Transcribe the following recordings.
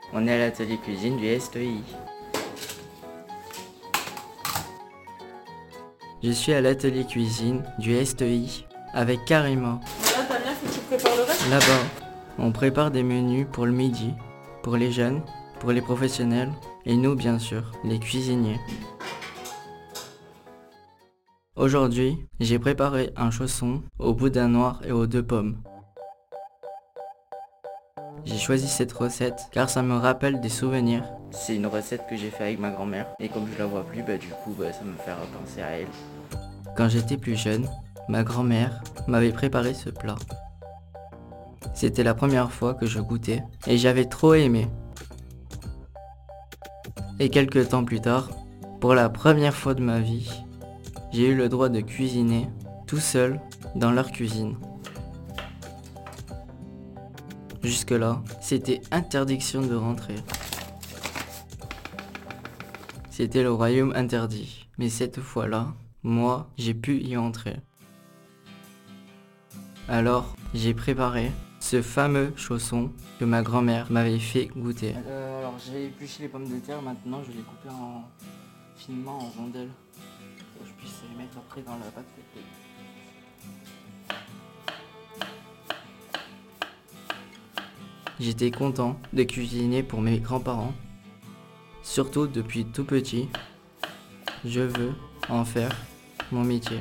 On est à l'atelier cuisine du STI. Je suis à l'atelier cuisine du STI avec Karima. Là, Damien, faut que tu prépares le reste. Là-bas, on prépare des menus pour le midi, pour les jeunes, pour les professionnels et nous bien sûr, les cuisiniers. Aujourd'hui, j'ai préparé un chausson au boudin noir et aux 2 pommes. J'ai choisi cette recette car ça me rappelle des souvenirs. C'est une recette que j'ai fait avec ma grand-mère et comme je la vois plus, du coup ça me fait repenser à elle. Quand j'étais plus jeune, ma grand-mère m'avait préparé ce plat. C'était la première fois que je goûtais et j'avais trop aimé. Et quelques temps plus tard, pour la première fois de ma vie, j'ai eu le droit de cuisiner tout seul dans leur cuisine. Jusque-là, c'était interdiction de rentrer. C'était le royaume interdit. Mais cette fois-là, moi, j'ai pu y entrer. Alors, j'ai préparé ce fameux chausson que ma grand-mère m'avait fait goûter. Alors, j'ai épluché les pommes de terre, maintenant je vais les couper finement en rondelles. Pour que je puisse les mettre après dans la pâte feuilletée. J'étais content de cuisiner pour mes grands-parents. Surtout depuis tout petit, je veux en faire mon métier.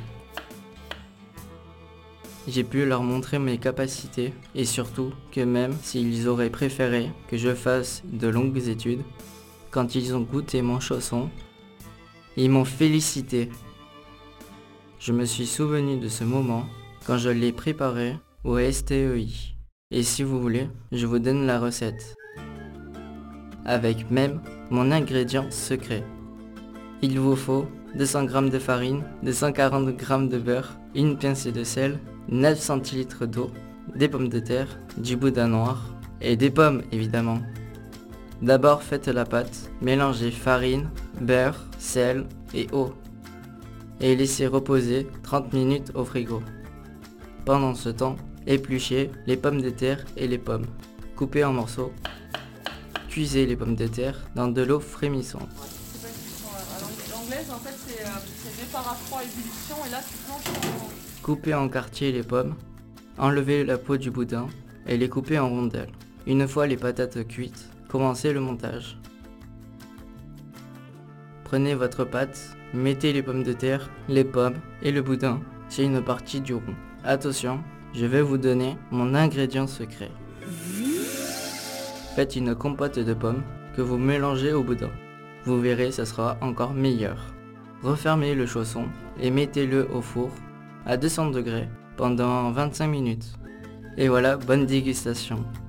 J'ai pu leur montrer mes capacités et surtout que même s'ils auraient préféré que je fasse de longues études, quand ils ont goûté mon chausson, ils m'ont félicité. Je me suis souvenu de ce moment quand je l'ai préparé au STEI. Et si vous voulez, je vous donne la recette. Avec même mon ingrédient secret. Il vous faut 200 g de farine, 240 g de beurre, une pincée de sel, 9 centilitres d'eau, des pommes de terre, du boudin noir et des pommes évidemment. D'abord faites la pâte, mélangez farine, beurre, sel et eau. Et laissez reposer 30 minutes au frigo. Pendant ce temps, épluchez les pommes de terre et les pommes. Coupez en morceaux. Cuisez les pommes de terre dans de l'eau frémissante. C'est pas une cuisson à l'anglaise, en fait, c'est départ à froid, ébullition, et là, tu planches en... Coupez en quartiers les pommes. Enlevez la peau du boudin et les coupez en rondelles. Une fois les patates cuites, commencez le montage. Prenez votre pâte, mettez les pommes de terre, les pommes et le boudin sur une partie du rond. Attention, je vais vous donner mon ingrédient secret. Faites une compote de pommes que vous mélangez au boudin. Vous verrez, ça sera encore meilleur. Refermez le chausson et mettez-le au four à 200 degrés pendant 25 minutes. Et voilà, bonne dégustation.